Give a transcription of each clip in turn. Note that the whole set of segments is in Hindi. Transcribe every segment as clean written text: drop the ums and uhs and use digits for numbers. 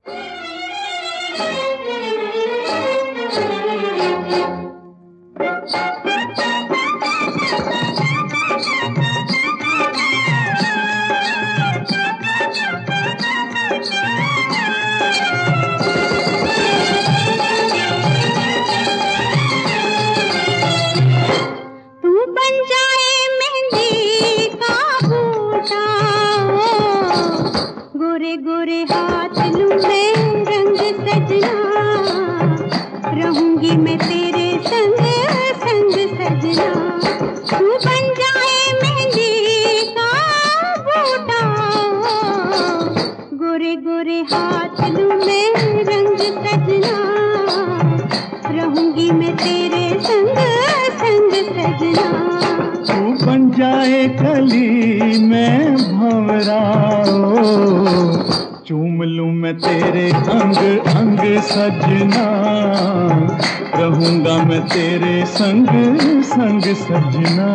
गोरे गोरे हाथ लूं मैं रंग सजना, रहूंगी मैं तेरे संग संग सजना। तू बन जाए मेहंदी का बूटा, गोरे गोरे हाथ लूं मैं रंग सजना, रहूंगी मैं तेरे संग संग सजना। तू बन जाए कली मैं भंवरा, चूम लूं मैं तेरे अंग अंग सजना, रहूंगा मैं तेरे संग संग सजना।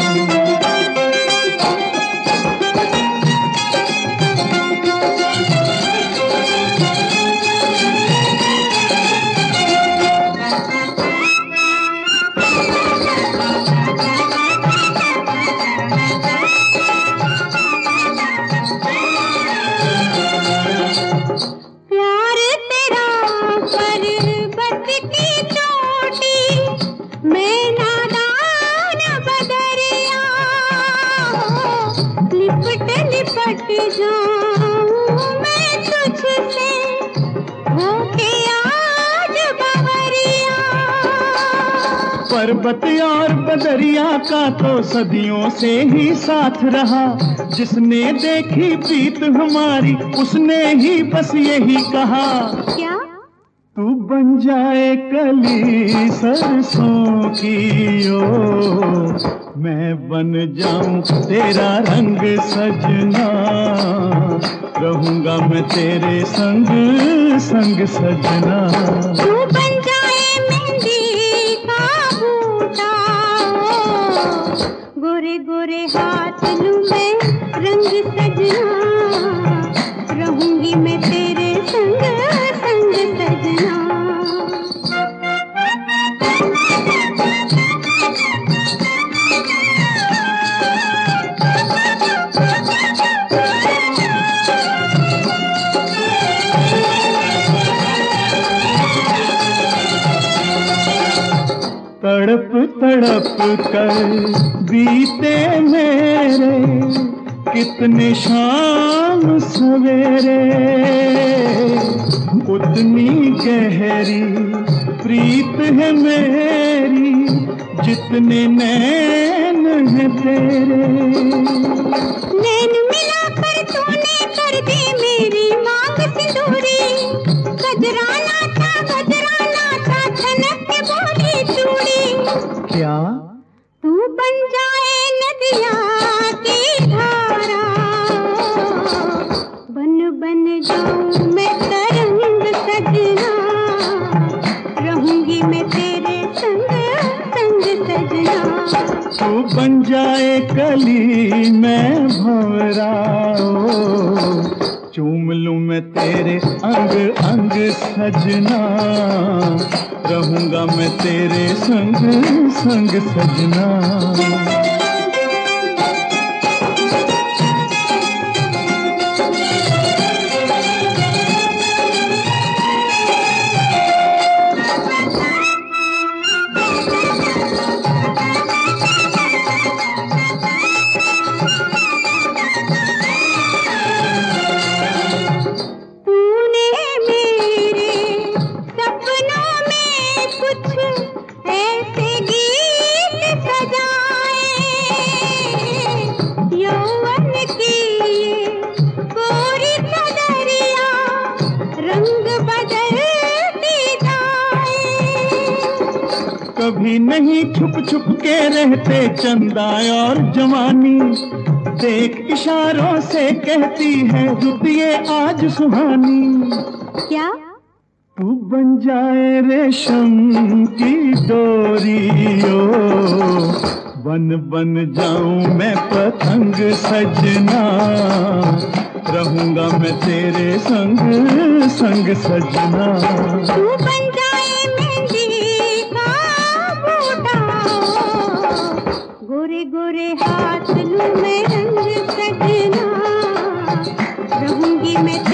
लिपट जाऊं मैं तुझसे होके आज बावरिया। पर्वत और बदरिया का तो सदियों से ही साथ रहा, जिसने देखी प्रीत हमारी उसने ही बस यही कहा। क्या? तू बन जाए कली सरसों की ओ, मैं बन जाऊं तेरा रंग सजना, रहूंगा मैं तेरे संग संग सजना। तू बन जाए मेहंदी का बूटा, गोरे गोरे हाथ लूं मैं रंग सजना, रहूंगी मैं तेरे संग संग सजना। तड़प तड़प कर बीते मेरे कितने शाम सवेरे, उतनी गहरी प्रीत है मेरी जितने नैन है तेरे। नैन मिलाकर तूने कर दी मेरी मांग सिंदूरी, गजराना था छनक के बोली चूड़ी। क्या? तू बन जाए नदिया की धारा, बन बन जाऊं मैं तरंग सजना, रहूंगी मैं तेरे संग संग सजना। तू बन जाए कली मैं भंवरा, चूम लूं मैं तेरे अंग अंग सजना, रहूंगा मैं तेरे संग संग सजना। कभी नहीं छुप छुप के रहते चंदा और जवानी, देख इशारों से कहती है रुतिए आज सुहानी। क्या? तू बन जाए रेशम की डोरी ओ, बन बन जाऊं मैं पतंग सजना, रहूंगा मैं तेरे संग संग सजना। तू बन जाए मेहंदी का बूटा, गोरे गोरे हाथ लूं मैं रंग सजना, रहूंगी मैं